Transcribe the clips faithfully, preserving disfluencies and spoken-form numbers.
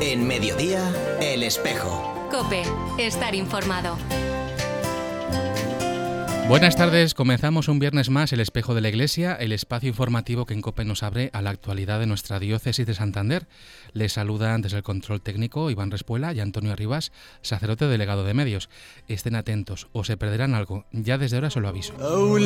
En Mediodía, El Espejo. COPE, estar informado. Buenas tardes, comenzamos un viernes más El Espejo de la Iglesia, el espacio informativo que en COPE nos abre a la actualidad de nuestra diócesis de Santander. Les saludan desde el control técnico Iván Respuela y Antonio Arribas, sacerdote delegado de medios. Estén atentos o se perderán algo, ya desde ahora se lo aviso.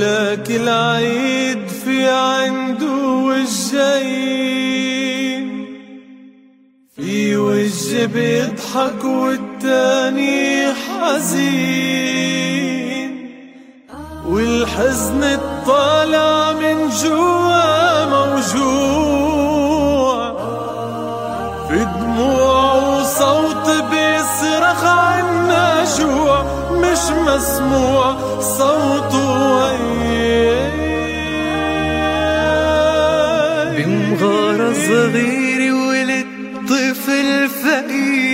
والحزن الطالع من جوا موجوع في دموع وصوت بيصرخ عنا جوع مش مسموع صوته بمغارة صغير ولد طفل فقير.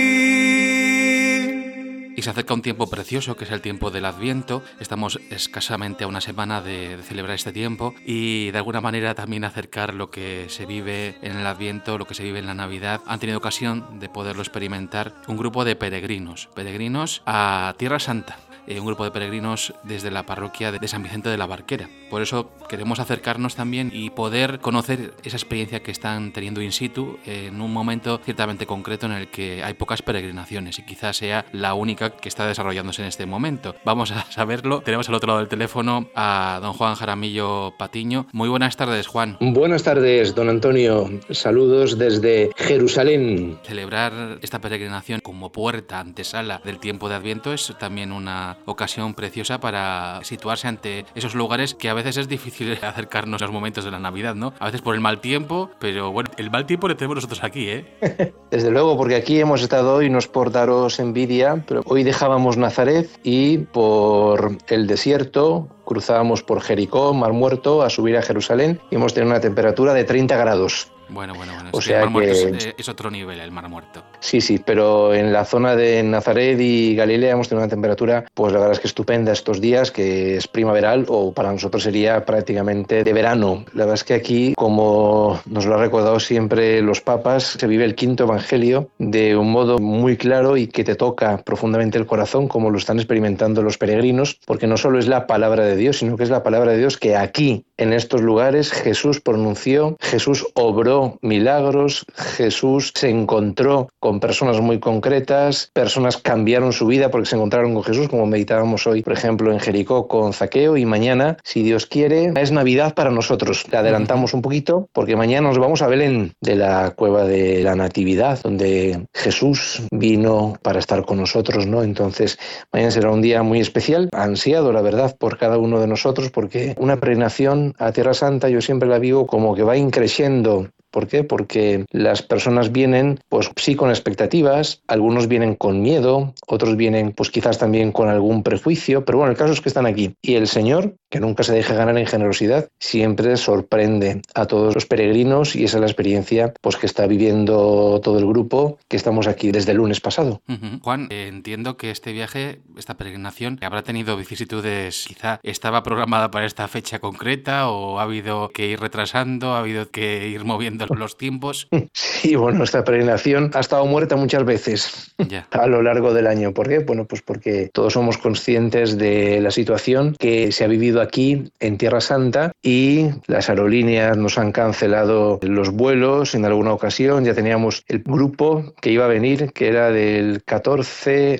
Y se acerca un tiempo precioso, que es el tiempo del Adviento. Estamos escasamente a una semana de, de celebrar este tiempo y de alguna manera también acercar lo que se vive en el Adviento, lo que se vive en la Navidad. Han tenido ocasión de poderlo experimentar un grupo de peregrinos, peregrinos a Tierra Santa. Eh, un grupo de peregrinos desde la parroquia de San Vicente de la Barquera. Por eso queremos acercarnos también y poder conocer esa experiencia que están teniendo in situ en un momento ciertamente concreto en el que hay pocas peregrinaciones y quizás sea la única que está desarrollándose en este momento. Vamos a saberlo. Tenemos al otro lado del teléfono a don Juan Jaramillo Patiño. Muy buenas tardes, Juan. Buenas tardes, don Antonio. Saludos desde Jerusalén. Celebrar esta peregrinación como puerta, antesala del tiempo de Adviento es también una ocasión preciosa para situarse ante esos lugares que a veces es difícil acercarnos a los momentos de la Navidad, ¿no? A veces por el mal tiempo, pero bueno, el mal tiempo lo tenemos nosotros aquí, ¿eh? Desde luego, porque aquí hemos estado hoy, no es por daros envidia, pero hoy dejábamos Nazaret y por el desierto cruzábamos por Jericó, Mar Muerto, a subir a Jerusalén y hemos tenido una temperatura de treinta grados. Bueno, bueno, bueno. O sí, sea el Mar Muerto que... es, es otro nivel, el Mar Muerto. Sí, sí, pero en la zona de Nazaret y Galilea hemos tenido una temperatura, pues la verdad es que estupenda estos días, que es primaveral o para nosotros sería prácticamente de verano. La verdad es que aquí, como nos lo ha recordado siempre los papas, se vive el quinto evangelio de un modo muy claro y que te toca profundamente el corazón, como lo están experimentando los peregrinos, porque no solo es la palabra de Dios, sino que es la palabra de Dios que aquí, en estos lugares, Jesús pronunció, Jesús obró milagros, Jesús se encontró con personas muy concretas, personas cambiaron su vida porque se encontraron con Jesús, como meditábamos hoy, por ejemplo, en Jericó con Zaqueo, y mañana, si Dios quiere, es Navidad para nosotros. La adelantamos un poquito porque mañana nos vamos a Belén, de la cueva de la Natividad, donde Jesús vino para estar con nosotros, ¿no? Entonces, mañana será un día muy especial, ansiado, la verdad, por cada uno de nosotros, porque una peregrinación a Tierra Santa yo siempre la vivo como que va increciendo. ¿Por qué? Porque las personas vienen, pues sí, con expectativas, algunos vienen con miedo, otros vienen, pues quizás también con algún prejuicio, pero bueno, el caso es que están aquí. Y el Señor, que nunca se deja ganar en generosidad, siempre sorprende a todos los peregrinos y esa es la experiencia, pues que está viviendo todo el grupo, que estamos aquí desde el lunes pasado. Uh-huh. Juan, eh, entiendo que este viaje, esta peregrinación, habrá tenido vicisitudes, quizá estaba programada para esta fecha concreta o ha habido que ir retrasando, ha habido que ir moviendo los tiempos. Sí, bueno, esta peregrinación ha estado muerta muchas veces yeah. a lo largo del año. ¿Por qué? Bueno, pues porque todos somos conscientes de la situación que se ha vivido aquí en Tierra Santa y las aerolíneas nos han cancelado los vuelos en alguna ocasión. Ya teníamos el grupo que iba a venir, que era del catorce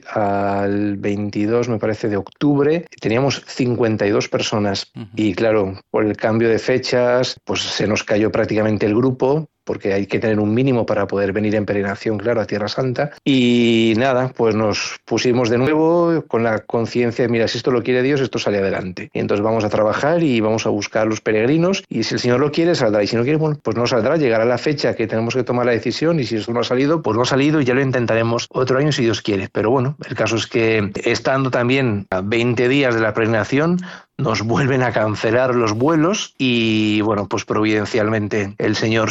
al veintidós, me parece, de octubre. Teníamos cincuenta y dos personas uh-huh. y claro, por el cambio de fechas, pues se nos cayó prácticamente el grupo, porque hay que tener un mínimo para poder venir en peregrinación, claro, a Tierra Santa. Y nada, pues nos pusimos de nuevo con la conciencia de, mira, si esto lo quiere Dios, esto sale adelante. Y entonces vamos a trabajar y vamos a buscar a los peregrinos y si el Señor lo quiere, saldrá. Y si no quiere, bueno, pues no saldrá, llegará la fecha que tenemos que tomar la decisión y si eso no ha salido, pues no ha salido y ya lo intentaremos otro año si Dios quiere. Pero bueno, el caso es que estando también a veinte días de la peregrinación, nos vuelven a cancelar los vuelos y bueno, pues providencialmente el Señor se ve que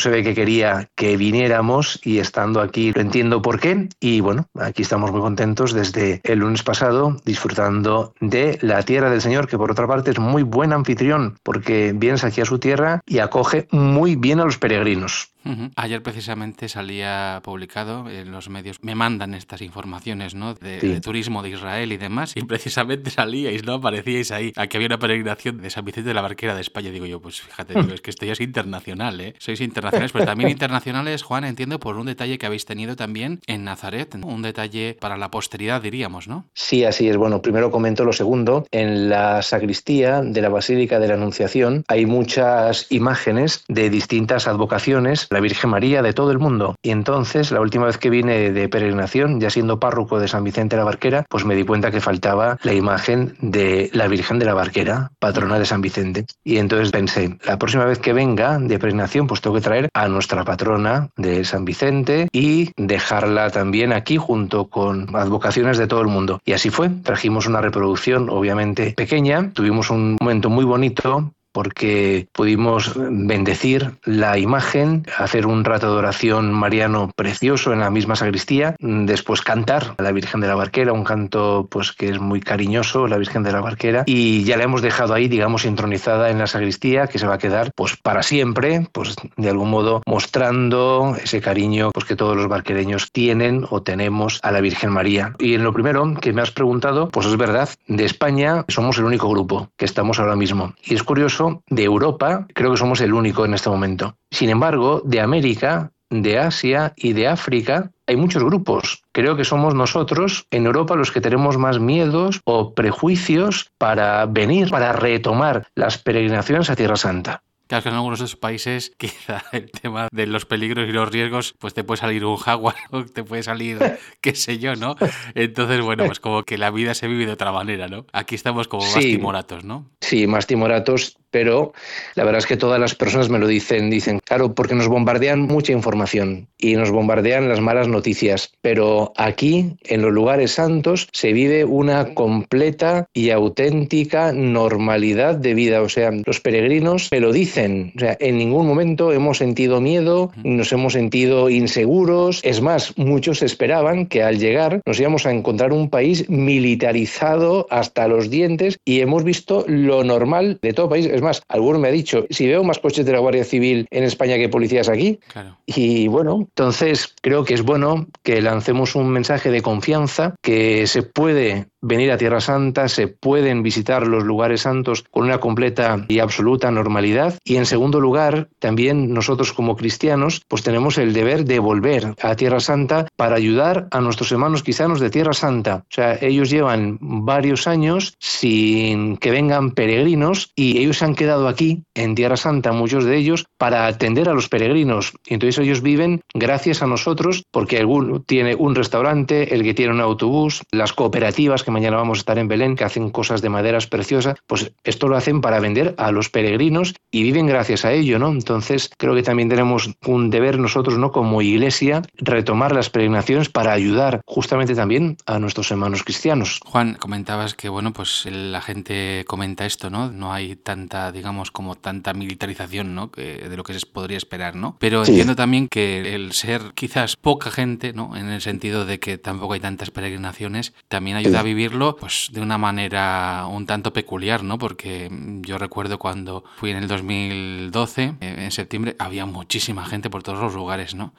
quería que viniéramos y estando aquí lo entiendo por qué. Y bueno, aquí estamos muy contentos desde el lunes pasado disfrutando de la tierra del Señor, que por otra parte es muy buen anfitrión porque vienes aquí a su tierra y acoge muy bien a los peregrinos. Uh-huh. Ayer precisamente salía publicado en los medios, me mandan estas informaciones, ¿no? De, sí. de turismo de Israel y demás, y precisamente salíais, ¿no? Aparecíais ahí, aquí había una peregrinación de San Vicente de la Barquera de España. Digo yo, pues fíjate, digo, es que esto ya es internacional, ¿eh? Sois internacionales, pero también internacionales, Juan, entiendo, por un detalle que habéis tenido también en Nazaret, ¿no? Un detalle para la posteridad, diríamos, ¿no? Sí, así es. Bueno, primero comento lo segundo. En la sacristía de la Basílica de la Anunciación hay muchas imágenes de distintas advocaciones, la Virgen María de todo el mundo. Y entonces, la última vez que vine de peregrinación, ya siendo párroco de San Vicente de la Barquera, pues me di cuenta que faltaba la imagen de la Virgen de la Barquera, patrona de San Vicente. Y entonces pensé, la próxima vez que venga de peregrinación, pues tengo que traer a nuestra patrona de San Vicente y dejarla también aquí junto con advocaciones de todo el mundo. Y así fue. Trajimos una reproducción, obviamente pequeña. Tuvimos un momento muy bonito porque pudimos bendecir la imagen, hacer un rato de oración mariano precioso en la misma sacristía, después cantar a la Virgen de la Barquera, un canto pues que es muy cariñoso, la Virgen de la Barquera, y ya la hemos dejado ahí, digamos, entronizada en la sacristía, que se va a quedar pues para siempre, pues de algún modo mostrando ese cariño pues que todos los barquereños tienen o tenemos a la Virgen María. Y en lo primero que me has preguntado, pues es verdad, de España somos el único grupo que estamos ahora mismo. Y es curioso, de Europa creo que somos el único en este momento. Sin embargo, de América, de Asia y de África hay muchos grupos. Creo que somos nosotros en Europa los que tenemos más miedos o prejuicios para venir, para retomar las peregrinaciones a Tierra Santa. Claro que en algunos de esos países quizá el tema de los peligros y los riesgos, pues te puede salir un jaguar o te puede salir qué sé yo, ¿no? Entonces, bueno, pues como que la vida se vive de otra manera, ¿no? Aquí estamos como sí, más timoratos, ¿no? Sí, más timoratos, pero la verdad es que todas las personas me lo dicen, dicen, claro, porque nos bombardean mucha información y nos bombardean las malas noticias, pero aquí, en los lugares santos, se vive una completa y auténtica normalidad de vida. O sea, los peregrinos me lo dicen. O sea, en ningún momento hemos sentido miedo, nos hemos sentido inseguros. Es más, muchos esperaban que al llegar nos íbamos a encontrar un país militarizado hasta los dientes y hemos visto lo normal de todo país. Es más, alguno me ha dicho, si veo más coches de la Guardia Civil en España que policías aquí. Claro. Y bueno, entonces creo que es bueno que lancemos un mensaje de confianza, que se puede venir a Tierra Santa, se pueden visitar los lugares santos con una completa y absoluta normalidad. Y en segundo lugar, también nosotros como cristianos, pues tenemos el deber de volver a Tierra Santa para ayudar a nuestros hermanos cristianos de Tierra Santa. O sea, ellos llevan varios años sin que vengan peregrinos y ellos se han quedado aquí en Tierra Santa, muchos de ellos, para atender a los peregrinos. Y entonces ellos viven gracias a nosotros, porque alguno tiene un restaurante, el que tiene un autobús, las cooperativas que mañana vamos a estar en Belén, que hacen cosas de maderas preciosas, pues esto lo hacen para vender a los peregrinos y viven gracias a ello, ¿no? Entonces creo que también tenemos un deber nosotros, ¿no?, como iglesia, retomar las peregrinaciones para ayudar justamente también a nuestros hermanos cristianos. Juan, comentabas que, bueno, pues la gente comenta esto, ¿no? No hay tanta, digamos, como tanta militarización, ¿no?, que de lo que se podría esperar, ¿no? Pero sí, entiendo también que el ser quizás poca gente, ¿no?, en el sentido de que tampoco hay tantas peregrinaciones, también ayuda sí. a vivir pues de una manera un tanto peculiar, ¿no? Porque yo recuerdo cuando fui en el dos mil doce, en septiembre, había muchísima gente por todos los lugares, ¿no?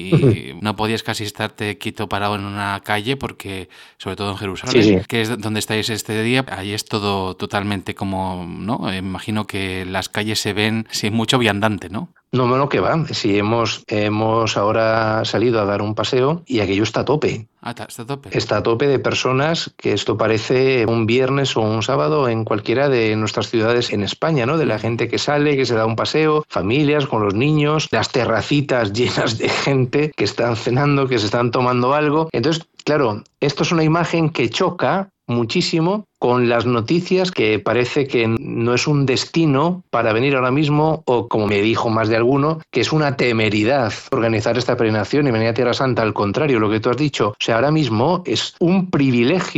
Y no podías casi estarte quieto parado en una calle porque, sobre todo en Jerusalén, sí, sí. que es donde estáis este día, ahí es todo totalmente como, ¿no? Me imagino que las calles se ven sin mucho viandante, ¿no? No, no, que va. Sí, hemos, hemos ahora salido a dar un paseo y aquello está a tope. Ah, está a tope. Está a tope de personas, que esto parece un viernes o un sábado en cualquiera de nuestras ciudades en España, ¿no? De la gente que sale, que se da un paseo, familias con los niños, las terracitas llenas de gente que están cenando, que se están tomando algo. Entonces, claro, esto es una imagen que choca muchísimo con las noticias, que parece que no es un destino para venir ahora mismo, o como me dijo más de alguno, que es una temeridad organizar esta peregrinación y venir a Tierra Santa. Al contrario, lo que tú has dicho, o sea, ahora mismo es un privilegio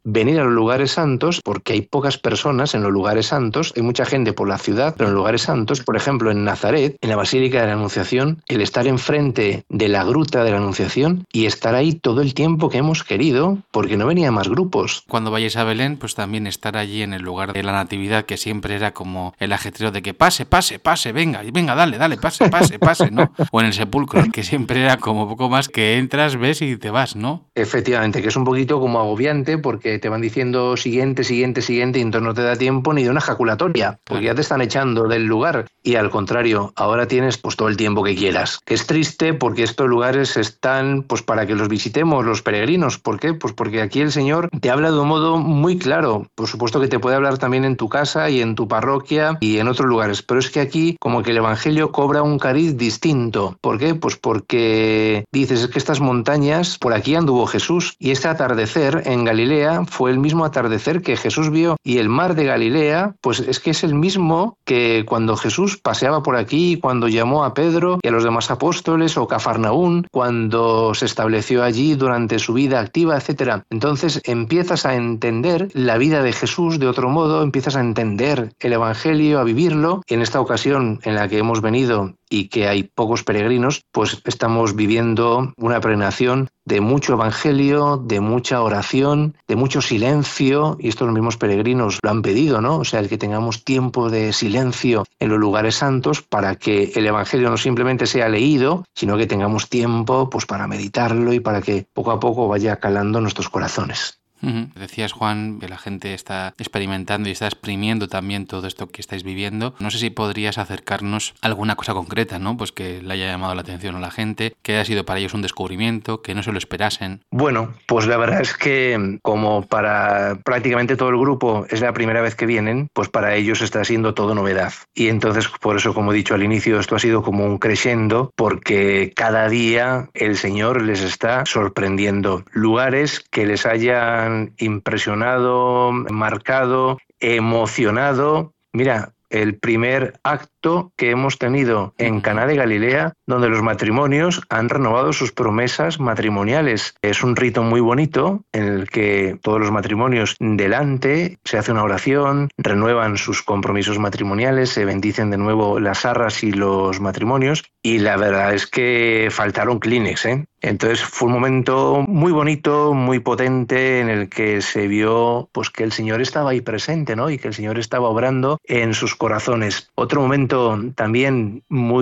venir a los lugares santos, porque hay pocas personas en los lugares santos, hay mucha gente por la ciudad, pero en lugares santos, por ejemplo en Nazaret, en la Basílica de la Anunciación, el estar enfrente de la gruta de la Anunciación y estar ahí todo el tiempo que hemos querido, porque no venían más grupos. Cuando vayáis a Belén, pues también estar allí en el lugar de la Natividad, que siempre era como el ajetreo de que pase, pase, pase, venga, venga, dale, dale, pase, pase, pase, ¿no? O en el sepulcro, que siempre era como poco más que entras, ves y te vas, ¿no? Efectivamente, que es un poquito como agobiante porque te van diciendo siguiente, siguiente, siguiente y entonces no te da tiempo ni de una ejaculatoria, porque claro, ya te están echando del lugar y al contrario, ahora tienes pues todo el tiempo que quieras. Que es triste porque estos lugares están pues para que los visitemos los peregrinos. ¿Por qué? Pues porque aquí el Señor te habla de un modo muy claro. Por supuesto que te puede hablar también en tu casa y en tu parroquia y en otros lugares, pero es que aquí como que el Evangelio cobra un cariz distinto. ¿Por qué? Pues porque dices, es que estas montañas, por aquí anduvo Jesús y este atardecer en Galilea fue el mismo atardecer que Jesús vio y el mar de Galilea pues es que es el mismo que cuando Jesús paseaba por aquí, cuando llamó a Pedro y a los demás apóstoles, o Cafarnaún, cuando se estableció allí durante su vida activa, etcétera. Entonces empiezas a entender la vida de Jesús de otro modo, empiezas a entender el Evangelio, a vivirlo. En esta ocasión en la que hemos venido y que hay pocos peregrinos, pues estamos viviendo una peregrinación de mucho evangelio, de mucha oración, de mucho silencio, y estos mismos peregrinos lo han pedido, ¿no? O sea, el que tengamos tiempo de silencio en los lugares santos para que el evangelio no simplemente sea leído, sino que tengamos tiempo pues para meditarlo y para que poco a poco vaya calando nuestros corazones. Uh-huh. Decías, Juan, que la gente está experimentando y está exprimiendo también todo esto que estáis viviendo. No sé si podrías acercarnos a alguna cosa concreta, ¿no? Pues que le haya llamado la atención a la gente, que haya sido para ellos un descubrimiento, que no se lo esperasen. Bueno, pues la verdad es que como para prácticamente todo el grupo es la primera vez que vienen, pues para ellos está siendo todo novedad. Y entonces, por eso, como he dicho al inicio, esto ha sido como un crescendo, porque cada día el Señor les está sorprendiendo. Lugares que les hayan impresionado, marcado, emocionado. Mira, el primer acto que hemos tenido en Caná de Galilea, donde los matrimonios han renovado sus promesas matrimoniales. Es un rito muy bonito en el que todos los matrimonios delante se hace una oración, renuevan sus compromisos matrimoniales, se bendicen de nuevo las arras y los matrimonios, y la verdad es que faltaron Kleenex, ¿eh? Entonces fue un momento muy bonito, muy potente, en el que se vio pues que el Señor estaba ahí presente, ¿no? Y que el Señor estaba obrando en sus corazones. Otro momento también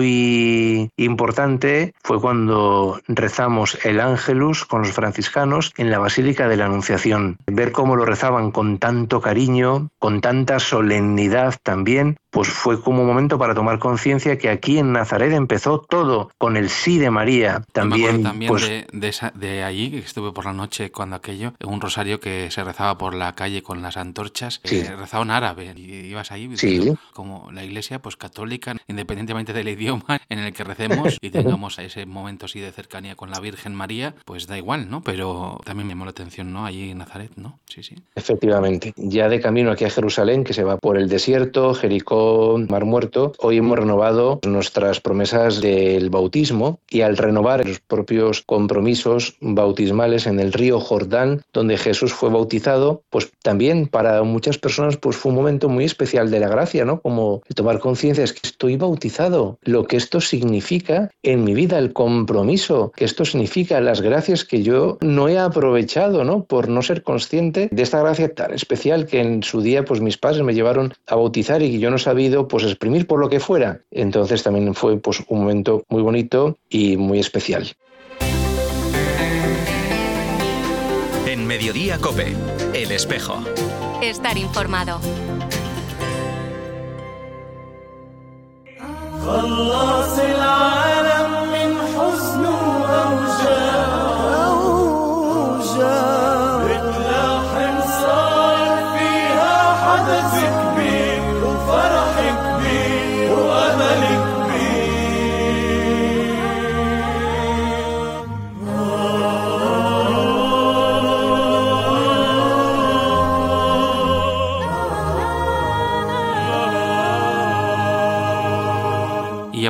muy importante fue cuando rezamos el Ángelus con los franciscanos en la Basílica de la Anunciación. Ver cómo lo rezaban con tanto cariño, con tanta solemnidad también, pues fue como un momento para tomar conciencia que aquí en Nazaret empezó todo con el sí de María. También, también pues, de, de, esa, de allí, que estuve por la noche cuando aquello, un rosario que se rezaba por la calle con las antorchas, sí. eh, rezaba en árabe, y ibas ahí, sí. como la iglesia pues católica, independientemente del idioma en el que recemos y tengamos ese momento así de cercanía con la Virgen María, pues da igual, ¿no? Pero también me llamó la atención, ¿no? Allí en Nazaret, ¿no? Sí, sí. Efectivamente. Ya de camino aquí a Jerusalén, que se va por el desierto, Jericó, Mar Muerto, hoy hemos renovado nuestras promesas del bautismo, y al renovar los propios compromisos bautismales en el río Jordán, donde Jesús fue bautizado, pues también para muchas personas pues fue un momento muy especial de la gracia, ¿no? Como el tomar conciencia, es que estoy bautizado, lo que esto significa en mi vida, el compromiso que esto significa, las gracias que yo no he aprovechado, ¿no? Por no ser consciente de esta gracia tan especial que en su día pues mis padres me llevaron a bautizar y que yo no sabía pues exprimir por lo que fuera. Entonces también fue pues un momento muy bonito y muy especial. En Mediodía COPE, El Espejo. Estar informado.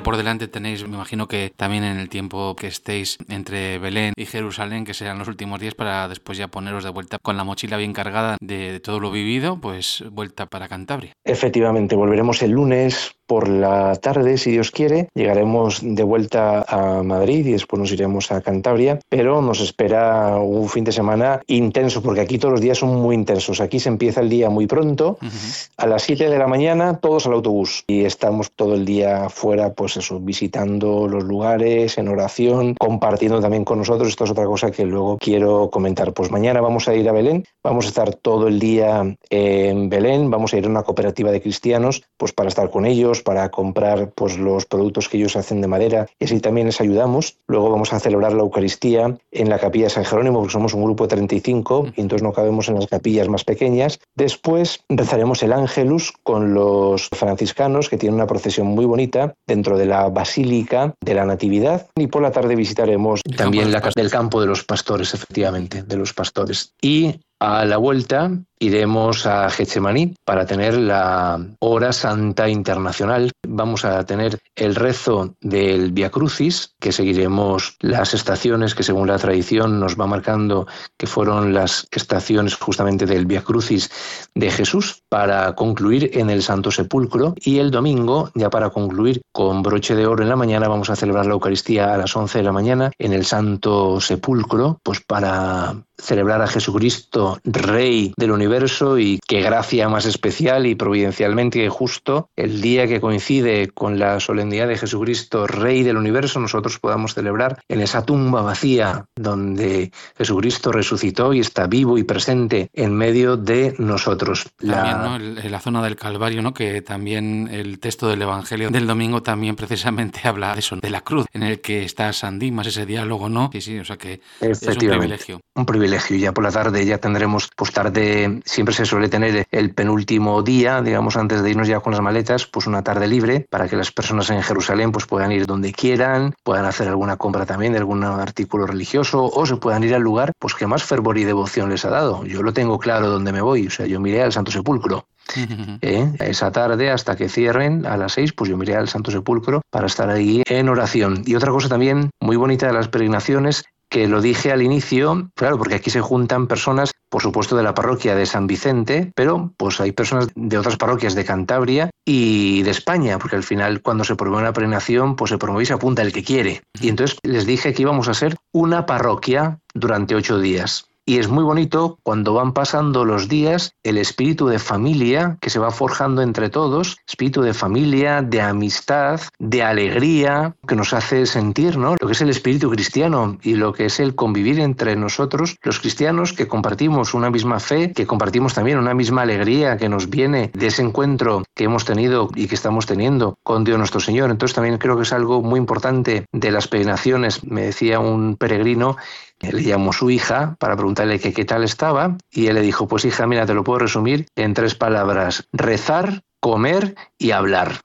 por delante tenéis, me imagino que también en el tiempo que estéis entre Belén y Jerusalén, que serán los últimos días, para después ya poneros de vuelta con la mochila bien cargada de, de todo lo vivido, pues vuelta para Cantabria. Efectivamente, volveremos el lunes por la tarde, si Dios quiere. Llegaremos de vuelta a Madrid y después nos iremos a Cantabria, pero nos espera un fin de semana intenso, porque aquí todos los días son muy intensos. Aquí se empieza el día muy pronto, uh-huh. a las siete de la mañana, todos al autobús, y estamos todo el día fuera, pues eso, visitando los lugares, en oración, compartiendo también con nosotros. Esto es otra cosa que luego quiero comentar. Pues mañana vamos a ir a Belén, vamos a estar todo el día en Belén, vamos a ir a una cooperativa de cristianos, pues para estar con ellos, para comprar pues los productos que ellos hacen de madera, y así también les ayudamos. Luego vamos a celebrar la Eucaristía en la capilla de San Jerónimo, porque somos un grupo de treinta y cinco y entonces no cabemos en las capillas más pequeñas. Después rezaremos el Ángelus con los franciscanos, que tienen una procesión muy bonita dentro de la Basílica de la Natividad, y por la tarde visitaremos el también la casa del campo de los pastores, efectivamente, de los pastores. Y a la vuelta iremos a Getsemaní para tener la Hora Santa Internacional. Vamos a tener el rezo del Via Crucis, que seguiremos las estaciones que según la tradición nos va marcando que fueron las estaciones justamente del Via Crucis de Jesús, para concluir en el Santo Sepulcro. Y el domingo, ya para concluir con broche de oro en la mañana, vamos a celebrar la Eucaristía a las once de la mañana en el Santo Sepulcro, pues para celebrar a Jesucristo, Rey del universo, y qué gracia más especial y providencialmente que justo el día que coincide con la solemnidad de Jesucristo, Rey del universo, nosotros podamos celebrar en esa tumba vacía donde Jesucristo resucitó y está vivo y presente en medio de nosotros. También, la... ¿no? El, la zona del Calvario, ¿no? Que también el texto del Evangelio del domingo también precisamente habla de eso, de la cruz, en el que está San Dimas, ese diálogo, ¿no? Sí, sí, o sea que es un privilegio. Un privilegio. Ya por la tarde ya tendremos, pues tarde, siempre se suele tener el penúltimo día, digamos, antes de irnos ya con las maletas, pues una tarde libre para que las personas en Jerusalén pues puedan ir donde quieran, puedan hacer alguna compra también de algún artículo religioso, o se puedan ir al lugar pues que más fervor y devoción les ha dado. Yo lo tengo claro dónde me voy, o sea, yo miré al Santo Sepulcro. ¿Eh? Esa tarde, hasta que cierren a las seis, pues yo miré al Santo Sepulcro para estar ahí en oración. Y otra cosa también muy bonita de las peregrinaciones, que lo dije al inicio, claro, porque aquí se juntan personas, por supuesto, de la parroquia de San Vicente, pero pues hay personas de otras parroquias de Cantabria y de España, porque al final cuando se promueve una peregrinación, pues se promueve y se apunta el que quiere. Y entonces les dije que íbamos a ser una parroquia durante ocho días. Y es muy bonito cuando van pasando los días, el espíritu de familia que se va forjando entre todos, espíritu de familia, de amistad, de alegría, que nos hace sentir, ¿no?, lo que es el espíritu cristiano y lo que es el convivir entre nosotros, los cristianos, que compartimos una misma fe, que compartimos también una misma alegría que nos viene de ese encuentro que hemos tenido y que estamos teniendo con Dios nuestro Señor. Entonces también creo que es algo muy importante de las peregrinaciones. Me decía un peregrino, le llamó su hija para preguntarle que qué tal estaba, y él le dijo, pues hija, mira, te lo puedo resumir en tres palabras: rezar, comer y hablar.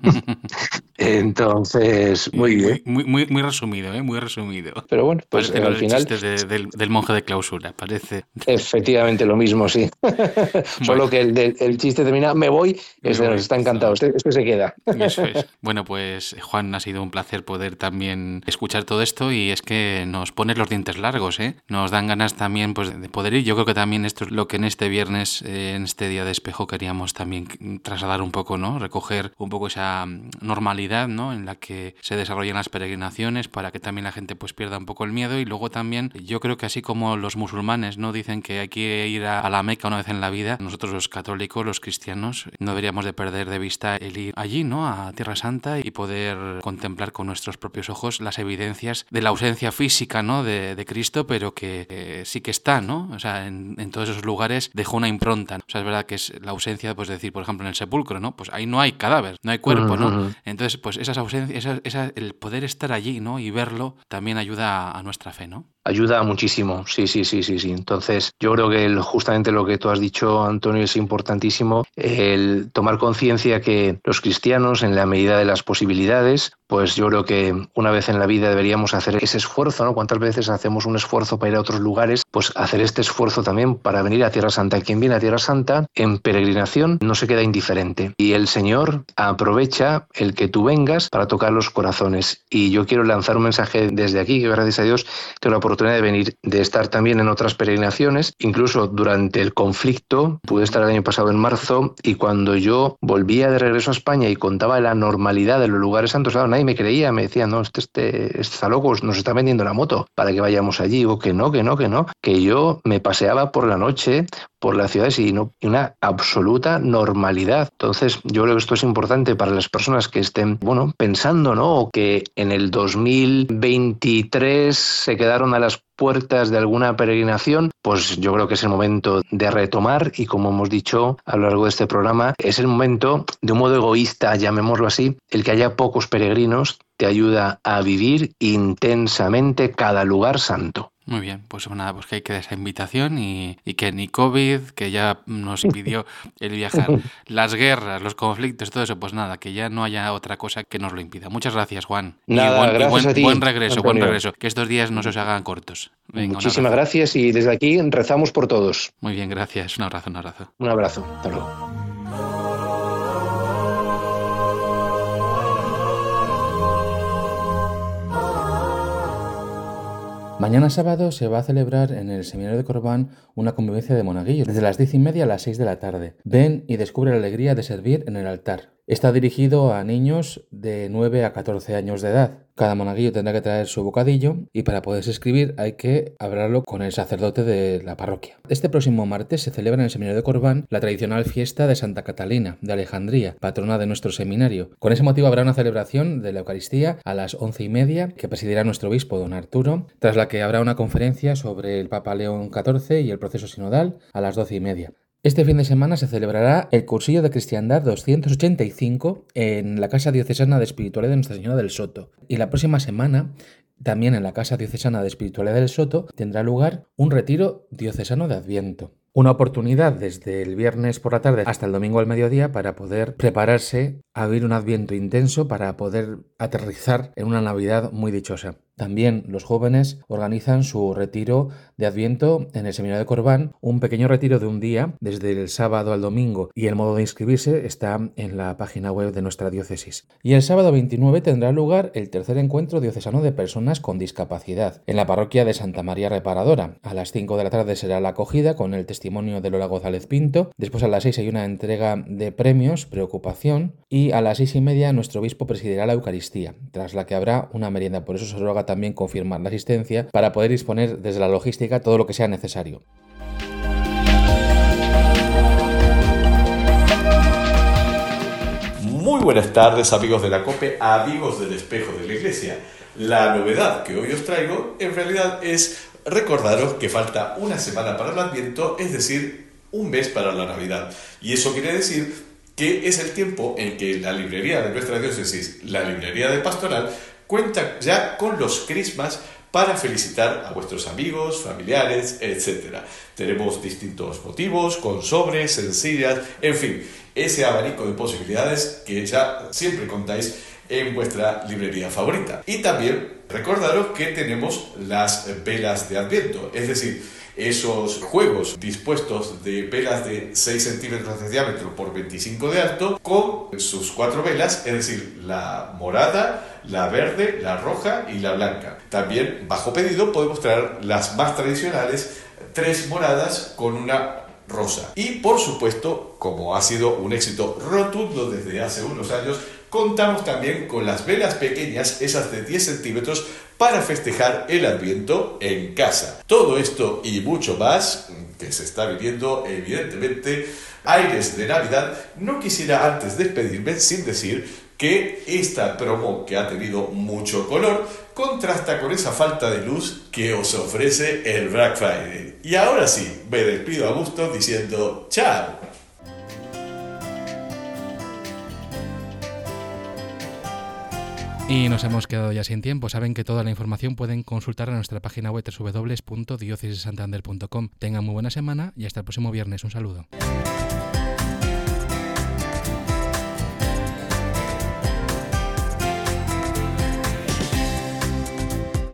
Entonces, muy bien. Muy, muy, muy resumido, ¿eh? Muy resumido. Pero bueno, pues parece al final... chistes de, del, del monje de clausura, parece. Efectivamente, lo mismo, sí. Bueno. Solo que el, de, el chiste termina, me voy, este nos está encantado, este, este se queda. Eso es. Bueno, pues Juan, ha sido un placer poder también escuchar todo esto, y es que nos pones los dientes largos, ¿eh? Nos dan ganas también pues de poder ir. Yo creo que también esto es lo que en este viernes, eh, en este día de espejo, queríamos también trasladar un poco, ¿no? Recoger un poco esa normalidad, ¿no?, en la que se desarrollan las peregrinaciones, para que también la gente pues pierda un poco el miedo. Y luego también yo creo que así como los musulmanes no dicen que hay que ir a, a la Meca una vez en la vida, nosotros los católicos, los cristianos, no deberíamos de perder de vista el ir allí, ¿no?, a Tierra Santa, y poder contemplar con nuestros propios ojos las evidencias de la ausencia física, ¿no?, de, de Cristo, pero que eh, sí que está, ¿no? O sea, en, en todos esos lugares dejó una impronta. O sea, es verdad que es la ausencia, pues decir, por ejemplo, en el sepulcro, ¿no? Pues ahí no hay cadáver, no hay cuerpo, ¿no? Entonces, pues esas ausencias, esa, esa, el poder estar allí, ¿no?, y verlo, también ayuda a, a nuestra fe, ¿no? ayuda muchísimo, sí, sí, sí, sí, sí. Entonces, yo creo que el, justamente lo que tú has dicho, Antonio, es importantísimo, el tomar conciencia que los cristianos, en la medida de las posibilidades, pues yo creo que una vez en la vida deberíamos hacer ese esfuerzo, ¿no? ¿Cuántas veces hacemos un esfuerzo para ir a otros lugares? Pues hacer este esfuerzo también para venir a Tierra Santa. Quien viene a Tierra Santa en peregrinación no se queda indiferente. Y el Señor aprovecha el que tú vengas para tocar los corazones. Y yo quiero lanzar un mensaje desde aquí, que gracias a Dios tengo la oportunidad de venir, de estar también en otras peregrinaciones. Incluso durante el conflicto, pude estar el año pasado en marzo, y cuando yo volvía de regreso a España y contaba la normalidad de los lugares santos, claro, nadie me creía, me decía, no, este, este, este está loco, nos está vendiendo la moto para que vayamos allí. O que no, que no, que no, que yo me paseaba por la noche por las ciudades y, no, y una absoluta normalidad. Entonces, yo creo que esto es importante para las personas que estén, bueno, pensando, ¿no? O que en el dos mil veintitrés se quedaron a las puertas de alguna peregrinación, pues yo creo que es el momento de retomar, y como hemos dicho a lo largo de este programa, es el momento, de un modo egoísta, llamémoslo así, el que haya pocos peregrinos te ayuda a vivir intensamente cada lugar santo. Muy bien, pues nada, pues que hay que dar esa invitación y, y que ni COVID, que ya nos impidió el viajar, las guerras, los conflictos, todo eso, pues nada, que ya no haya otra cosa que nos lo impida. Muchas gracias, Juan. Nada, y buen, gracias y buen, a ti, buen regreso, Antonio. buen regreso. Que estos días no se os hagan cortos. Venga, muchísimas gracias, y desde aquí rezamos por todos. Muy bien, gracias. Un abrazo, un abrazo. Un abrazo. Hasta luego. Mañana sábado se va a celebrar en el Seminario de Corbán una convivencia de monaguillos desde las diez y media a las seis de la tarde. Ven y descubre la alegría de servir en el altar. Está dirigido a niños de nueve a catorce años de edad. Cada monaguillo tendrá que traer su bocadillo, y para poderse inscribir hay que hablarlo con el sacerdote de la parroquia. Este próximo martes se celebra en el Seminario de Corbán la tradicional fiesta de Santa Catalina de Alejandría, patrona de nuestro seminario. Con ese motivo habrá una celebración de la Eucaristía a las once y media que presidirá nuestro obispo, don Arturo, tras la que habrá una conferencia sobre el Papa León catorce y el proceso sinodal a las doce y media. Este fin de semana se celebrará el Cursillo de Cristiandad doscientos ochenta y cinco en la Casa Diocesana de Espiritualidad de Nuestra Señora del Soto. Y la próxima semana, también en la Casa Diocesana de Espiritualidad del Soto, tendrá lugar un retiro diocesano de Adviento. Una oportunidad desde el viernes por la tarde hasta el domingo al mediodía para poder prepararse a vivir un Adviento intenso, para poder aterrizar en una Navidad muy dichosa. También los jóvenes organizan su retiro de Adviento en el Seminario de Corbán, un pequeño retiro de un día, desde el sábado al domingo, y el modo de inscribirse está en la página web de nuestra diócesis. Y el sábado veintinueve tendrá lugar el tercer encuentro diocesano de personas con discapacidad, en la parroquia de Santa María Reparadora. A las cinco de la tarde será la acogida con el testimonio de Lola González Pinto. Después, a las seis hay una entrega de premios, preocupación, y a las seis y media nuestro obispo presidirá la Eucaristía, tras la que habrá una merienda. Por eso se ruega también confirmar la asistencia para poder disponer desde la logística todo lo que sea necesario. Muy buenas tardes, amigos de la COPE, amigos del Espejo de la Iglesia. La novedad que hoy os traigo en realidad es recordaros que falta una semana para el Adviento, es decir, un mes para la Navidad. Y eso quiere decir que es el tiempo en que la librería de nuestra diócesis, la librería de Pastoral, cuenta ya con los crismas para felicitar a vuestros amigos, familiares, etcétera. Tenemos distintos motivos, con sobres, sencillas, en fin, ese abanico de posibilidades que ya siempre contáis en vuestra librería favorita. Y también recordaros que tenemos las velas de Adviento, es decir, esos juegos dispuestos de velas de seis centímetros de diámetro por veinticinco de alto, con sus cuatro velas, es decir, la morada, la verde, la roja y la blanca. También, bajo pedido, podemos traer las más tradicionales, tres moradas con una rosa. Y, por supuesto, como ha sido un éxito rotundo desde hace unos años, contamos también con las velas pequeñas, esas de diez centímetros, para festejar el Adviento en casa. Todo esto y mucho más, que se está viviendo evidentemente aires de Navidad. No quisiera antes despedirme sin decir que esta promo, que ha tenido mucho color, contrasta con esa falta de luz que os ofrece el Black Friday. Y ahora sí, me despido a gusto diciendo ¡chao! Y nos hemos quedado ya sin tiempo. Saben que toda la información pueden consultar en nuestra página web doble u doble u doble u punto diócesis santander punto com. Tengan muy buena semana y hasta el próximo viernes. Un saludo.